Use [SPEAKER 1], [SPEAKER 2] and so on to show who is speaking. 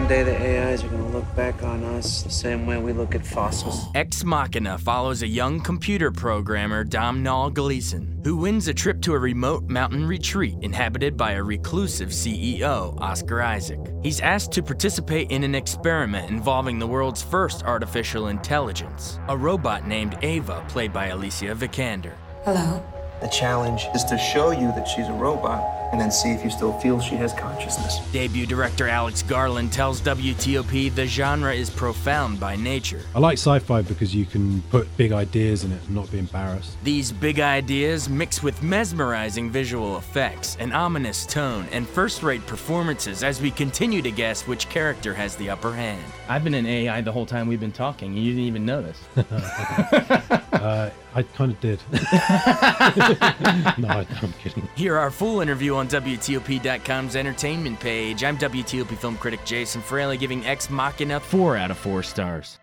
[SPEAKER 1] one day the AIs are gonna look back on us the same way we look at fossils.
[SPEAKER 2] Ex Machina follows a young computer programmer, Domhnall Gleeson, who wins a trip to a remote mountain retreat inhabited by a reclusive CEO, Oscar Isaac. He's asked to participate in an experiment involving the world's first artificial intelligence, a robot named Ava, played by Alicia Vikander.
[SPEAKER 3] Hello.
[SPEAKER 4] The challenge is to show you that she's a robot and then see if you still feel she has consciousness.
[SPEAKER 2] Debut director Alex Garland tells WTOP the genre is profound by nature.
[SPEAKER 5] I like sci-fi because you can put big ideas in it and not be embarrassed.
[SPEAKER 2] These big ideas mix with mesmerizing visual effects, an ominous tone, and first-rate performances as we continue to guess which character has the upper hand.
[SPEAKER 6] I've been an AI the whole time we've been talking, and you didn't even notice.
[SPEAKER 5] I kind of did. No, I'm kidding.
[SPEAKER 2] Hear our full interview on WTOP.com's entertainment page. I'm WTOP film critic Jason Fraley, giving Ex Machina
[SPEAKER 6] 4 out of 4 stars.